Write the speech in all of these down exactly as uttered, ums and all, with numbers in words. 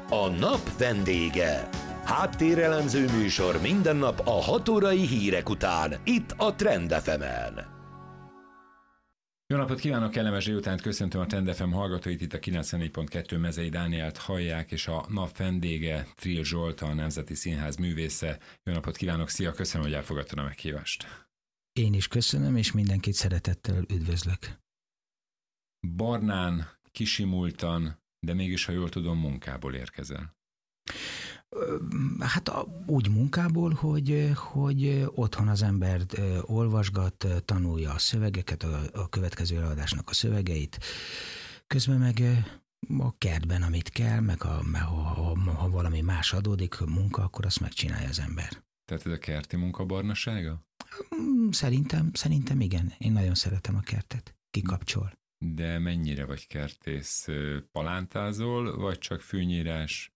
A nap vendége. Háttérelemző műsor minden nap a hat órai hírek után, itt a Trend ef emen. Jó napot kívánok, kellemes délutánt, köszöntöm a Trend ef em hallgatóit, itt a kilencvennégy pont kettő Mezei Dánielt hallják, és a nap vendége Trill Zsolt, a Nemzeti Színház művésze. Jó napot kívánok, szia, köszönöm, hogy elfogadtad a meghívást. Én is köszönöm, és mindenkit szeretettel üdvözlök. Barnán, kisimultan, de mégis, ha jól tudom, munkából érkezel. Hát úgy munkából, hogy, hogy otthon az ember olvasgat, tanulja a szövegeket, a, a következő előadásnak a szövegeit, közben meg a kertben, amit kell, meg a, ha, ha, ha valami más adódik, munka, akkor azt megcsinálja az ember. Tehát ez a kerti munka barnasága? Szerintem, szerintem igen. Én nagyon szeretem a kertet. Kikapcsol. De mennyire vagy kertész? Palántázol, vagy csak fűnyírás?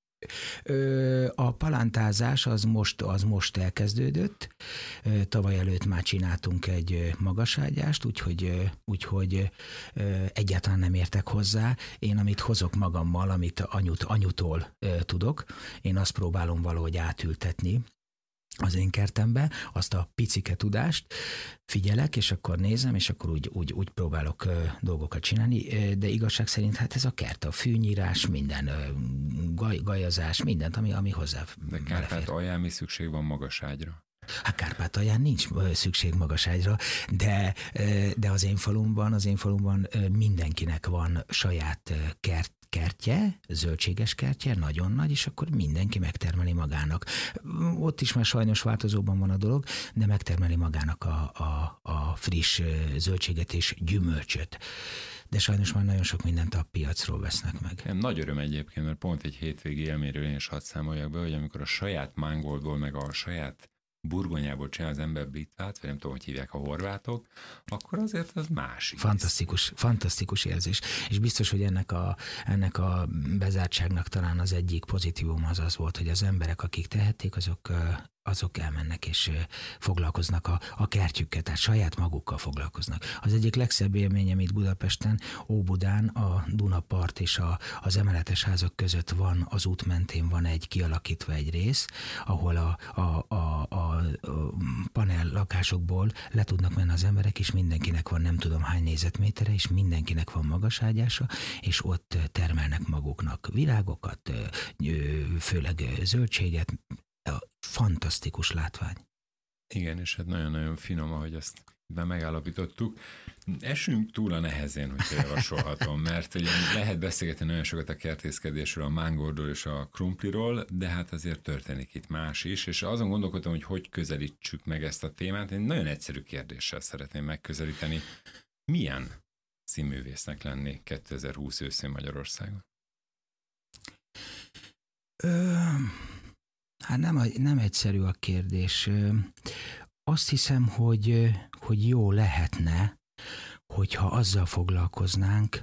A palántázás az most, az most elkezdődött. Tavaly előtt már csináltunk egy magaságyást, úgyhogy, úgyhogy egyáltalán nem értek hozzá. Én amit hozok magammal, amit anyut, anyutól tudok, én azt próbálom valahogy átültetni az én kertembe, azt a picike tudást, figyelek, és akkor nézem, és akkor úgy, úgy, úgy próbálok ö, dolgokat csinálni, ö, de igazság szerint hát ez a kert, a fűnyírás, minden ö, gaj, gajazás, mindent, ami, ami hozzá De Kárpátalján mi szükség van magaságyra? Hát Kárpátalján nincs szükség magaságyra, de, de az én falumban, az én falumban mindenkinek van saját kert, kertje, zöldséges kertje, nagyon nagy, és akkor mindenki megtermeli magának. Ott is már sajnos változóban van a dolog, de megtermeli magának a, a, a friss zöldséget és gyümölcsöt. De sajnos már nagyon sok mindent a piacról vesznek meg. Nagy öröm egyébként, mert pont egy hétvégi élményről én is hadd számoljak be, hogy amikor a saját mángoldból, meg a saját burgonyából csinál az ember britvát, vagy nem tudom, hogy hívják a horvátok, akkor azért az másik. Fantasztikus, fantasztikus érzés. És biztos, hogy ennek a, ennek a bezártságnak talán az egyik pozitívum az az volt, hogy az emberek, akik tehették, azok, azok elmennek és foglalkoznak a, a kertjükkel, tehát saját magukkal foglalkoznak. Az egyik legszebb élményem itt Budapesten, Óbudán, a Dunapart és a, az emeletes házak között van, az út mentén van egy kialakítva egy rész, ahol a, a, a, a a panel lakásokból le tudnak menni az emberek, és mindenkinek van nem tudom hány négyzetmétere, és mindenkinek van magaságyása, és ott termelnek maguknak virágokat, főleg zöldséget. Fantasztikus látvány. Igen, és hát nagyon-nagyon finom, ahogy ezt megállapítottuk. Esünk túl a nehezén, hogyha javasolhatom, mert ugye lehet beszélgetni nagyon sokat a kertészkedésről, a mángordról és a krumpliról, de hát azért történik itt más is, és azon gondolkodtam, hogy hogy közelítsük meg ezt a témát. Én nagyon egyszerű kérdéssel szeretném megközelíteni. Milyen színművésznek lenni kétezer-húsz őszén Magyarországon? Ö, hát nem, nem egyszerű a kérdés. Azt hiszem, hogy, hogy jó lehetne, hogyha azzal foglalkoznánk,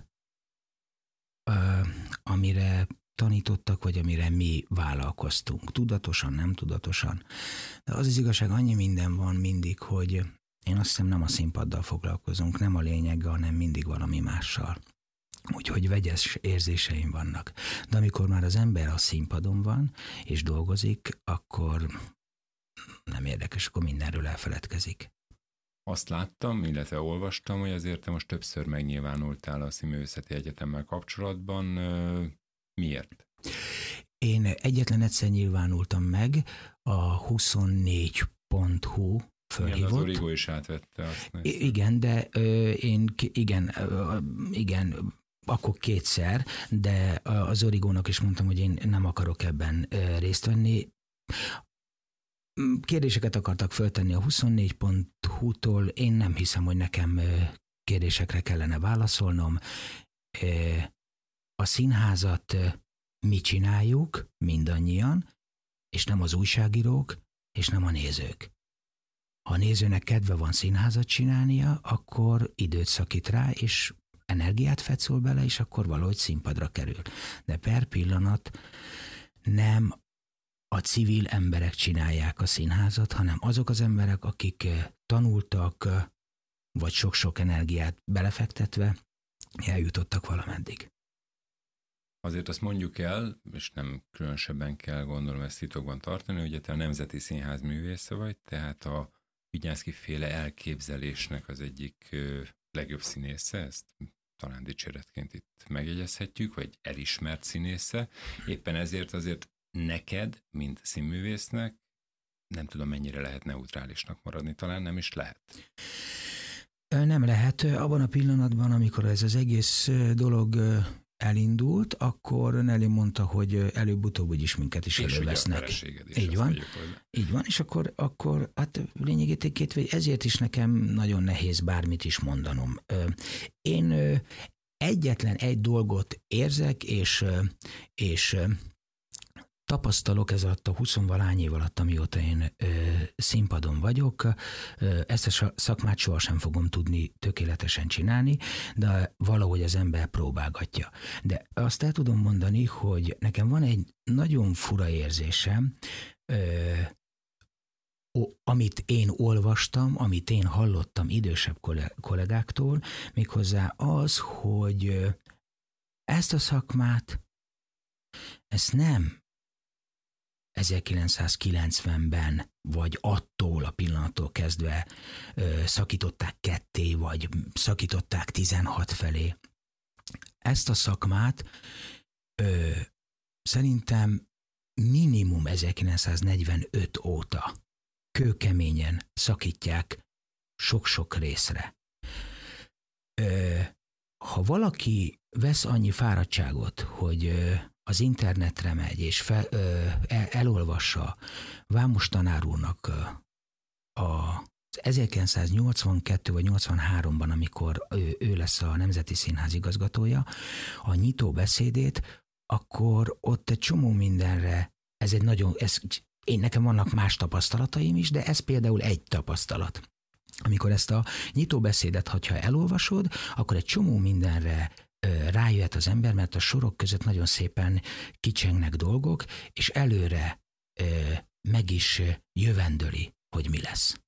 amire tanítottak, vagy amire mi vállalkoztunk. Tudatosan, nem tudatosan. De az az igazság, annyi minden van mindig, hogy én azt hiszem nem a színpaddal foglalkozunk, nem a lényeggel, hanem mindig valami mással. Úgyhogy vegyes érzéseim vannak. De amikor már az ember a színpadon van, és dolgozik, akkor nem érdekes, akkor mindenről elfeledkezik. Azt láttam, illetve olvastam, hogy azért te most többször megnyilvánultál a Színművészeti Egyetemmel kapcsolatban. Miért? Én egyetlen egyszer nyilvánultam meg, a huszonnégy pont hu fölhívott. Igen, az Origo is átvette azt. I- igen, de ö, én, igen, ö, igen, akkor kétszer, de az Origónak is mondtam, hogy én nem akarok ebben ö, részt venni. Kérdéseket akartak föltenni a huszonnégy pont hu-tól, én nem hiszem, hogy nekem kérdésekre kellene válaszolnom. A színházat mi csináljuk, mindannyian, és nem az újságírók, és nem a nézők. Ha a nézőnek kedve van színházat csinálnia, akkor időt szakít rá, és energiát fetszol bele, és akkor valahogy színpadra kerül. De per pillanat nem a civil emberek csinálják a színházat, hanem azok az emberek, akik tanultak, vagy sok-sok energiát belefektetve eljutottak valameddig. azért azt mondjuk el, és nem különösebben kell gondolom ezt titokban tartani, hogy te a Nemzeti Színház művésze vagy, tehát a Vigyánszky féle elképzelésnek az egyik legjobb színésze, ezt talán dicséretként itt megjegyezhetjük, vagy elismert színésze. Éppen ezért azért neked, mint színművésznek, nem tudom mennyire lehet neutrálisnak maradni, talán nem is lehet. Nem lehet. Abban a pillanatban, amikor ez az egész dolog elindult, akkor Nelly mondta, hogy előbb-utóbb úgyis minket is és elővesznek. Is így van. Mondjuk, így van, és akkor, akkor hát lényegét ezért is nekem nagyon nehéz bármit is mondanom. Én egyetlen egy dolgot érzek, és, és tapasztalok ez alatt a huszonvalány év alatt, amióta én ö, színpadon vagyok. Ö, ezt a szakmát sohasem fogom tudni tökéletesen csinálni, de valahogy az ember próbálgatja. De azt el tudom mondani, hogy nekem van egy nagyon fura érzésem, ö, ó, amit én olvastam, amit én hallottam idősebb kollégáktól, méghozzá az, hogy ezt a szakmát, ezt nem ezerkilencszázkilencvenben, vagy attól a pillanattól kezdve ö, szakították ketté, vagy szakították tizenhat felé. Ezt a szakmát ö, szerintem minimum ezerkilencszáznegyvenöt óta kőkeményen szakítják sok-sok részre. Ö, ha valaki vesz annyi fáradtságot, hogy ö, az internetre megy, és fel, ö, el, elolvassa Vámos tanár úrnak az ezerkilencszáznyolcvankettő vagy nyolcvanháromban, amikor ő, ő lesz a Nemzeti Színház igazgatója, a nyitó beszédét, akkor ott egy csomó mindenre, ez egy nagyon, ez, én nekem vannak más tapasztalataim is, de ez például egy tapasztalat. Amikor ezt a nyitó beszédet, ha elolvasod, akkor egy csomó mindenre rájöhet az ember, mert a sorok között nagyon szépen kicsengnek dolgok, és előre ö, meg is jövendöli, hogy mi lesz.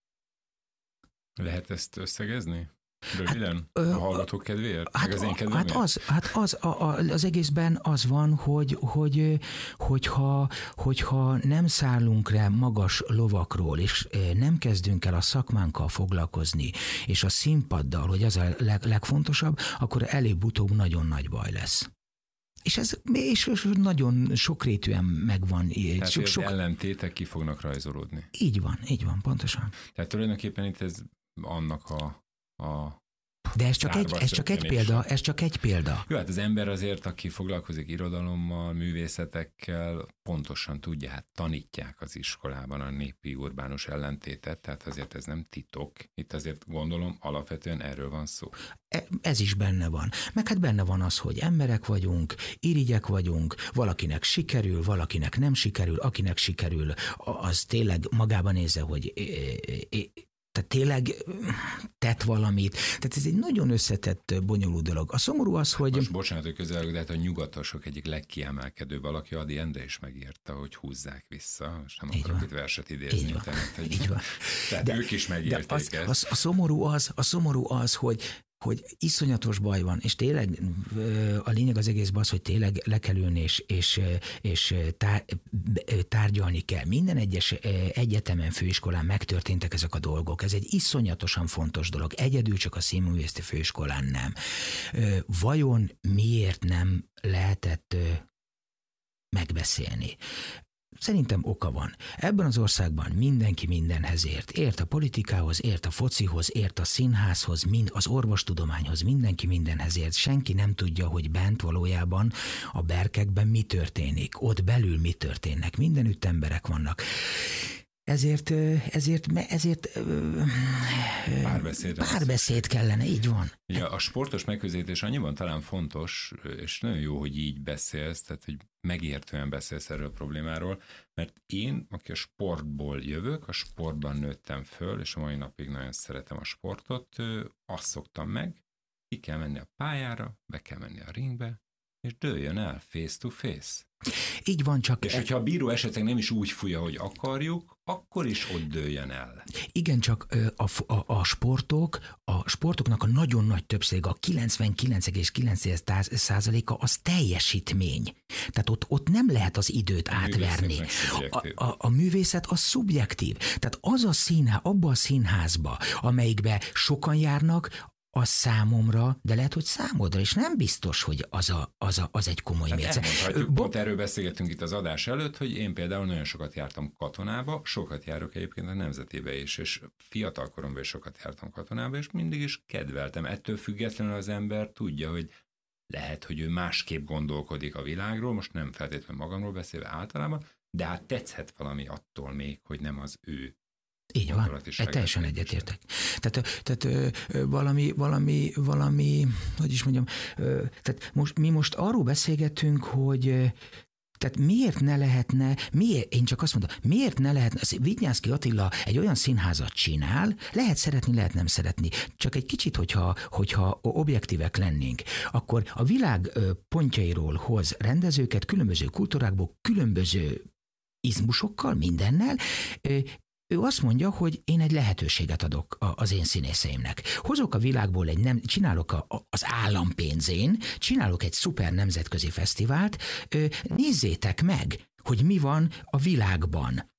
Lehet ezt összegezni? Röviden? Hát, ö, a hallgatók kedvéért? Hát, meg az én kedvéért? Hát az, hát az a, a, az egészben az van, hogy, hogy hogyha, hogyha nem szállunk rá magas lovakról, és nem kezdünk el a szakmánkkal foglalkozni, és a színpaddal, hogy az a leg, legfontosabb, akkor előbb-utóbb nagyon nagy baj lesz. És ez és nagyon sokrétűen megvan. Tehát sok, sok... ellentétek ki fognak rajzolódni. Így van, így van, pontosan. Tehát tulajdonképpen itt ez annak a A De ez csak, egy, ez csak egy példa, ez csak egy példa. Jó, hát az ember azért, aki foglalkozik irodalommal, művészetekkel, pontosan tudja, hát tanítják az iskolában a népi urbánus ellentétet, tehát azért ez nem titok. Itt azért gondolom, alapvetően erről van szó. Ez is benne van. Meg hát benne van az, hogy emberek vagyunk, irigyek vagyunk, valakinek sikerül, valakinek nem sikerül, akinek sikerül, az tényleg magában nézze, hogy tehát tényleg tett valamit. Tehát ez egy nagyon összetett, bonyolult dolog. A szomorú az, hogy... Most bocsánat, hogy közel, de hát a nyugatosok egyik legkiemelkedőbb valaki, Ady Endre is megírta, hogy húzzák vissza. Most nem akarok itt verset idézni. Így van. Tehát, hogy... Így van. Tehát de, ők is megírték de az, ezt. Az, a, szomorú az, a szomorú az, hogy hogy iszonyatos baj van, és tényleg a lényeg az egészben az, hogy tényleg le kell ülni, és, és, és tár, tárgyalni kell. Minden egyes egyetemen, főiskolán megtörténtek ezek a dolgok. Ez egy iszonyatosan fontos dolog. Egyedül csak a színművészeti főiskolán nem. Vajon miért nem lehetett megbeszélni? Szerintem oka van. Ebben az országban mindenki mindenhez ért. Ért a politikához, ért a focihoz, ért a színházhoz, mind az orvostudományhoz, mindenki mindenhez ért. Senki nem tudja, hogy bent valójában a berkekben mi történik, ott belül mi történnek. Mindenütt emberek vannak. Ezért, ezért, ezért párbeszéd, párbeszéd kellene, így van. Ugye a sportos megközelítés annyiban talán fontos, és nagyon jó, hogy így beszélsz, tehát hogy megértően beszélsz erről a problémáról, mert én, aki a sportból jövök, a sportban nőttem föl, és a mai napig nagyon szeretem a sportot, azt szoktam meg, ki kell menni a pályára, be kell menni a ringbe, és dőljön el face to face. Így van, csak... És hogyha a bíró esetleg nem is úgy fújja, hogy akarjuk, akkor is ott dőljön el. Igen, csak a, a, a sportok, a sportoknak a nagyon nagy többsége, a kilencvenkilenc egész kilenc százaléka az teljesítmény. Tehát ott, ott nem lehet az időt a átverni. A, a, a művészet az szubjektív. Tehát az a színház, abba a színházba, amelyikbe sokan járnak, az számomra, de lehet, hogy számodra, és nem biztos, hogy az, a, az, a, az egy komoly mérce. Bo- pont erről beszélgettünk itt az adás előtt, hogy én például nagyon sokat jártam katonába, sokat járok egyébként a Nemzetibe is, és fiatal koromban is sokat jártam katonába, és mindig is kedveltem. Ettől függetlenül az ember tudja, hogy lehet, hogy ő másképp gondolkodik a világról, most nem feltétlenül magamról beszélve általában, de hát tetszhet valami attól még, hogy nem az ő. Így van, egy teljesen egyetértek. Tehát, tehát valami, valami, valami, hogy is mondjam, tehát most, mi most arról beszélgetünk, hogy tehát miért ne lehetne, miért, én csak azt mondom, miért ne lehetne, Vidnyánszky Attila egy olyan színházat csinál, lehet szeretni, lehet nem szeretni, csak egy kicsit, hogyha, hogyha objektívek lennénk, akkor a világ pontjairól hoz rendezőket, különböző kultúrákból, különböző izmusokkal, mindennel. Ő azt mondja, hogy én egy lehetőséget adok az én színészeimnek. Hozok a világból egy, nem, csinálok a, az állam pénzén, csinálok egy szuper nemzetközi fesztivált, nézzétek meg, hogy mi van a világban.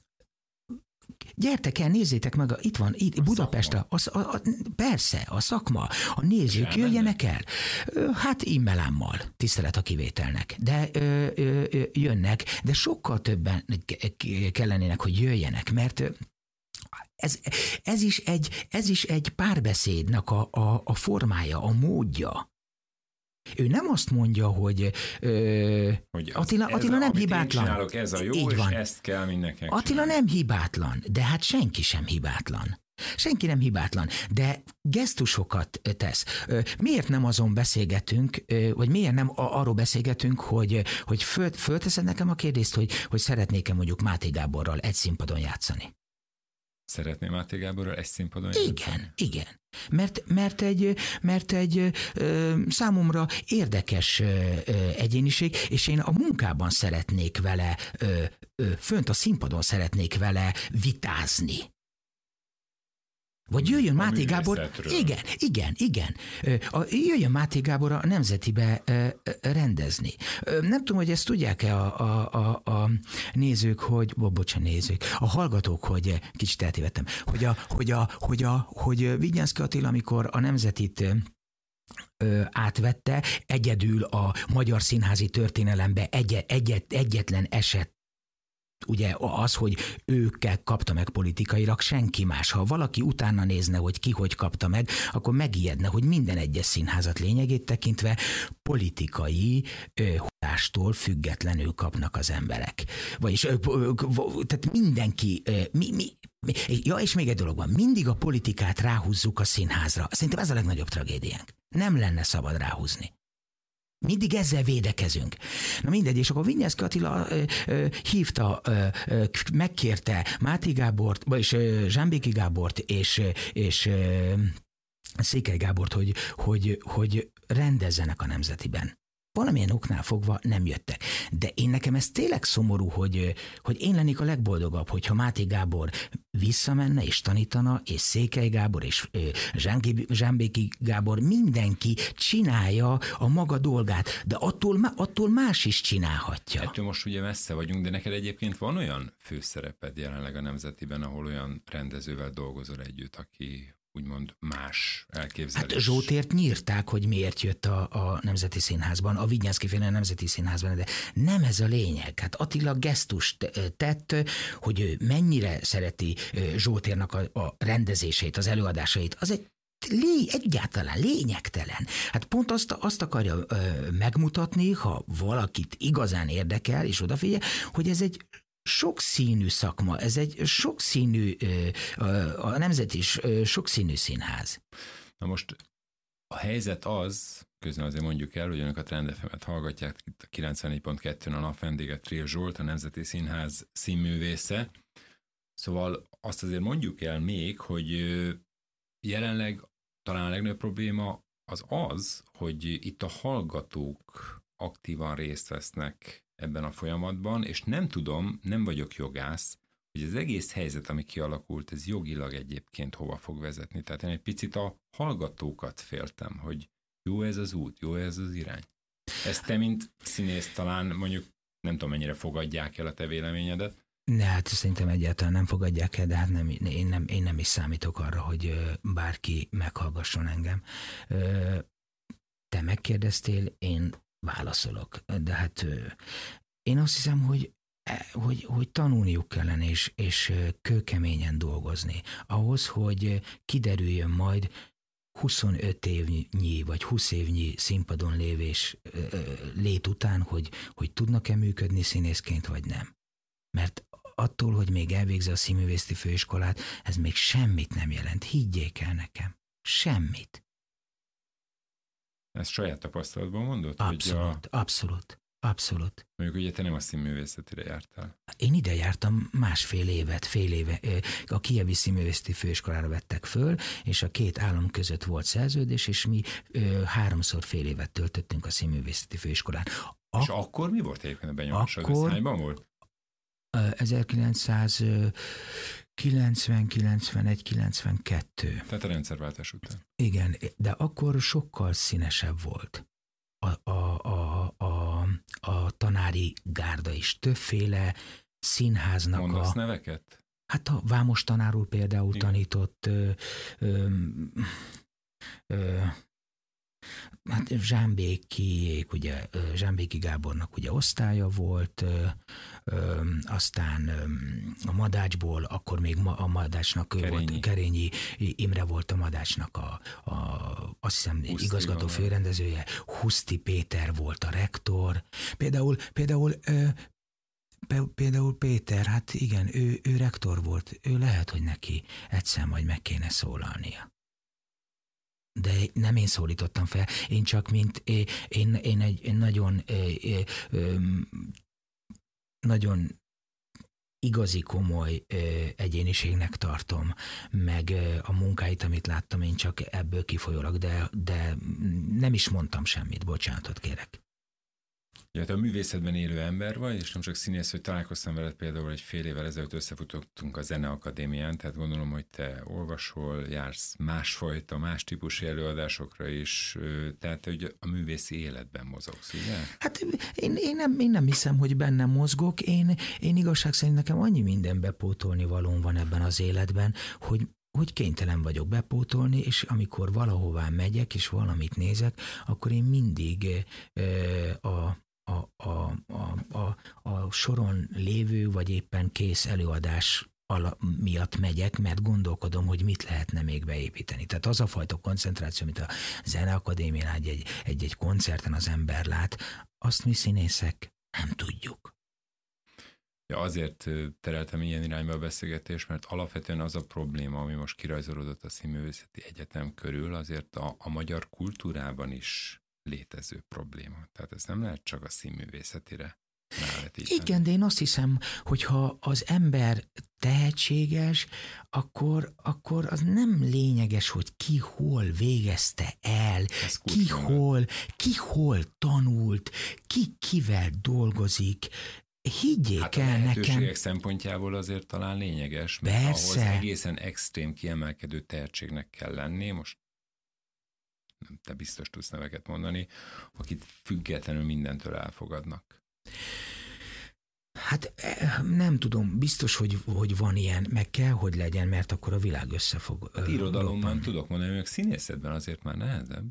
Gyertek el, nézzétek meg, itt van, itt a Budapest, a, a, a, persze, a szakma, a nézők Sem jöjjenek el. Hát immelámmal, tisztelet a kivételnek, de ö, ö, ö, jönnek, de sokkal többen kellenének, hogy jöjjenek, mert ez, ez, is, egy, ez is egy párbeszédnek a, a, a formája, a módja. Ő nem azt mondja, hogy, ö, hogy az, Attila, Attila a, nem hibátlan. Csinálok, ez a jó, így és van. Ezt kell mindenkinek Attila csinálni. Nem hibátlan, de hát senki sem hibátlan. Senki nem hibátlan, de gesztusokat tesz. Miért nem azon beszélgetünk, vagy miért nem arról beszélgetünk, hogy, hogy föl, fölteszed nekem a kérdést, hogy, hogy szeretnék-e mondjuk Máté Gáborral egy színpadon játszani? Szeretném Máté Gáborral egy színpadon játszani? Igen, igen. Mert, mert egy, mert egy ö, számomra érdekes ö, egyéniség, és én a munkában szeretnék vele, ö, ö, fönt a színpadon szeretnék vele vitázni. Vagy jöjjön a Máté Gábor, igen, igen, igen, a, jöjjön Máté Gábor a Nemzetibe rendezni. Nem tudom, hogy ezt tudják-e a, a, a, a nézők, hogy, bo, bocsánat, nézők, a hallgatók, hogy kicsit eltévedtem, hogy a, hogy a, hogy a, hogy Vidnyánszky Attila, amikor a Nemzetit ö, átvette, egyedül a magyar színházi történelembe egy, egy, egyetlen eset, ugye az, hogy őkkel kapta meg politikailag, senki más. Ha valaki utána nézne, hogy ki hogy kapta meg, akkor megijedne, hogy minden egyes színházat lényegét tekintve politikai ö, hatástól függetlenül kapnak az emberek. Vagyis ö, ö, ö, tehát mindenki, ö, mi, mi, mi, ja, és még egy dolog van, mindig a politikát ráhúzzuk a színházra. Szerintem ez a legnagyobb tragédiánk. Nem lenne szabad ráhúzni. Mindig ezzel védekezünk. Na mindegy, és akkor Vidnyánszky Attila ö, ö, hívta, ö, ö, megkérte Máté Gábort, vagyis ö, Zsámbéki Gábort és, és ö, Székely Gábort, hogy, hogy, hogy rendezzenek a Nemzetiben. Valamilyen oknál fogva nem jöttek. De én nekem ez tényleg szomorú, hogy, hogy én lennék a legboldogabb, hogyha Máté Gábor visszamenne és tanítana, és Székely Gábor és Zsámbéki Gábor, mindenki csinálja a maga dolgát, de attól, attól más is csinálhatja. Ettől most ugye messze vagyunk, de neked egyébként van olyan főszereped jelenleg a Nemzetiben, ahol olyan rendezővel dolgozol együtt, aki úgymond más elképzelés. Hát Zsótért nyírták, hogy miért jött a, a Nemzeti Színházban, a Vidnyánszky-féle Nemzeti Színházban, de nem ez a lényeg. Hát Attila gesztust tett, hogy ő mennyire szereti Zsótérnak a, a rendezését, az előadásait. Az egy Lé, egyáltalán lényegtelen. Hát pont azt, azt akarja ö, megmutatni, ha valakit igazán érdekel, és odafigyel, hogy ez egy sokszínű szakma, ez egy sokszínű, a Nemzeti is sokszínű színház. Na most a helyzet az, közben azért mondjuk el, hogy önök a Trend ef emet hallgatják, itt a kilencvennégy pont kettőn a nap vendége Trill Zsolt, a Nemzeti Színház színművésze. Szóval azt azért mondjuk el még, hogy jelenleg talán a legnagyobb probléma az az, hogy itt a hallgatók aktívan részt vesznek ebben a folyamatban, és nem tudom, nem vagyok jogász, hogy az egész helyzet, ami kialakult, ez jogilag egyébként hova fog vezetni. Tehát én egy picit a hallgatókat féltem, hogy jó ez az út, jó ez az irány. Ezt te, mint színész talán mondjuk, nem tudom, mennyire fogadják el a te véleményedet? Ne, hát szerintem egyáltalán nem fogadják el, de hát nem, én, nem, én nem is számítok arra, hogy bárki meghallgasson engem. Te megkérdeztél, én válaszolok. De hát én azt hiszem, hogy Hogy, hogy tanulniuk kellene, és, és kőkeményen dolgozni. Ahhoz, hogy kiderüljön majd huszonöt évnyi, vagy húsz évnyi színpadon lévés lét után, hogy, hogy tudnak-e működni színészként, vagy nem. Mert attól, hogy még elvégzi a színművészeti főiskolát, ez még semmit nem jelent. Higgyék el nekem. Semmit. Ezt saját tapasztalatban mondod? Abszolút, hogy a... abszolút. Abszolút. Mondjuk ugye te nem a színművészetire jártál. Én ide jártam másfél évet, fél éve. A Kijevi Színművészeti Főiskolára vettek föl, és a két állam között volt szerződés, és mi ö, háromszor fél évet töltöttünk a Színművészeti Főiskolán. A... És akkor mi volt egyébként a benyomásod? Akkor... Ez hányban volt? ezerkilencszázkilencven, kilencvenegy, kilencvenkettő. Tehát a rendszerváltás után. Igen, de akkor sokkal színesebb volt. A, a, a, a, a tanári gárda is többféle színháznak. Mondasz a... neveket? Hát a Vámos tanár úr például igen. tanított ö, ö, ö, hát Zsámbékiék, ugye Zsámbéki Gábornak ugye osztálya volt, ö, ö, aztán ö, a Madácsból, akkor még ma, a Madácsnak Kerényi. volt, Kerényi Imre volt a Madácsnak a, a azt hiszem Huszti igazgató van. Főrendezője, Huszti Péter volt a rektor. Például, például ö, Például Péter, hát igen, ő, ő rektor volt, ő lehet, hogy neki egyszer majd meg kéne szólalnia. De nem én szólítottam fel, én csak mint, én, én egy én nagyon, nagyon igazi, komoly egyéniségnek tartom, meg a munkáit, amit láttam, én csak ebből kifolyólag, de, de nem is mondtam semmit, bocsánatot kérek. Ja, te a művészetben élő ember vagy, és nem csak színész, hogy találkoztam veled például egy fél évvel ezelőtt összefutottunk a Zeneakadémián, tehát gondolom, hogy te olvasol, jársz másfajta, más típusú előadásokra is, tehát hogy a művészi életben mozogsz, ugye? Hát én, én, nem, én nem hiszem, hogy bennem mozgok, én, én igazság szerint nekem annyi minden bepótolni valóm van ebben az életben, hogy hogy kénytelen vagyok bepótolni, és amikor valahová megyek, és valamit nézek, akkor én mindig a, a, a, a, a, a soron lévő, vagy éppen kész előadás miatt megyek, mert gondolkodom, hogy mit lehetne még beépíteni. Tehát az a fajta koncentráció, amit a Zeneakadémián egy, egy, egy koncerten az ember lát, azt mi színészek nem tudjuk. Ja, azért tereltem ilyen irányba a beszélgetést, mert alapvetően az a probléma, ami most kirajzolódott a Színművészeti Egyetem körül, azért a, a magyar kultúrában is létező probléma. Tehát ez nem lehet csak a színművészetire rávetíteni. Igen, de én azt hiszem, hogy ha az ember tehetséges, akkor, akkor az nem lényeges, hogy ki hol végezte el, ki hol, ki hol tanult, ki kivel dolgozik. Higgyék hát el nekem. A lehetőségek szempontjából azért talán lényeges, mert persze. Ahhoz egészen extrém kiemelkedő tehetségnek kell lenni, most nem, te biztos tudsz neveket mondani, akit függetlenül mindentől elfogadnak. Hát nem tudom, biztos, hogy, hogy van ilyen, meg kell, hogy legyen, mert akkor a világ össze fog hát irodalomban tudok mondani, hogy színészetben azért már nehezebb.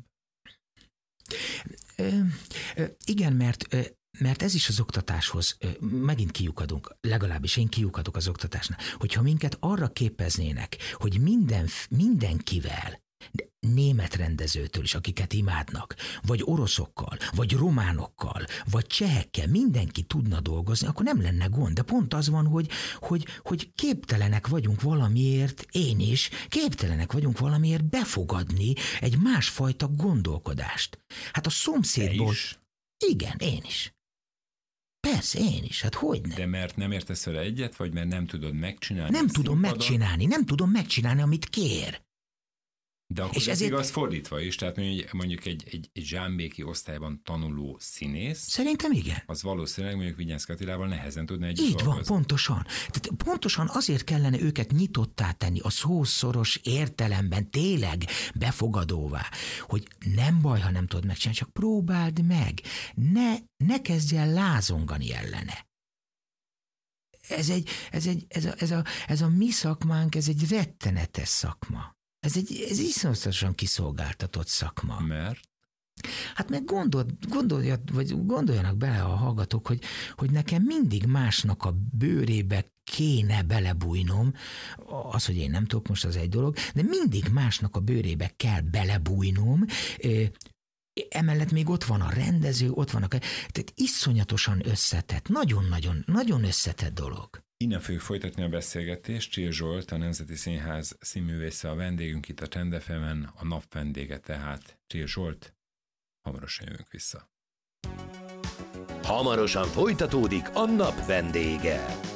Ö, ö, igen, mert... Ö, Mert ez is az oktatáshoz, megint kiukadunk, legalábbis én kiukadok az oktatásnál, hogyha minket arra képeznének, hogy minden, mindenkivel, német rendezőtől is, akiket imádnak, vagy oroszokkal, vagy románokkal, vagy csehekkel mindenki tudna dolgozni, akkor nem lenne gond. De pont az van, hogy, hogy, hogy képtelenek vagyunk valamiért, én is, képtelenek vagyunk valamiért befogadni egy másfajta gondolkodást. Hát a szomszédból... Igen, én is. Persze, én is, hát hogyne. De mert nem értesz vele egyet, vagy mert nem tudod megcsinálni? Nem tudom színpadon? megcsinálni, nem tudom megcsinálni, amit kér. De akkor és ez ezért... igaz fordítva is, tehát mondjuk egy, egy, egy zsámbéki osztályban tanuló színész. Szerintem igen. Az valószínűleg mondjuk Vigyánszky Attilával nehezen tudna együtt Így dolgozni. van, pontosan. Tehát pontosan azért kellene őket nyitottá tenni, a szószoros értelemben tényleg befogadóvá, hogy nem baj, ha nem tudod megcsinálni, csak próbáld meg. Ne, ne kezdj el lázongani ellene. Ez, egy, ez, egy, ez, a, ez, a, ez a mi szakmánk, ez egy rettenetes szakma. Ez egy ez iszonyatosan kiszolgáltatott szakma. Mert? Hát meg gondol, gondolja, vagy gondoljanak bele a hallgatók, hogy, hogy nekem mindig másnak a bőrébe kéne belebújnom, az, hogy én nem tudok, most az egy dolog, de mindig másnak a bőrébe kell belebújnom, emellett még ott van a rendező, ott van a... Tehát iszonyatosan összetett, nagyon-nagyon, nagyon összetett dolog. Innen fogjuk folytatni a beszélgetést. Csér Zsolt, a Nemzeti Színház színművésze a vendégünk itt a Trend ef emen, a nap vendége tehát Csér Zsolt. Hamarosan jövünk vissza. Hamarosan folytatódik a nap vendége.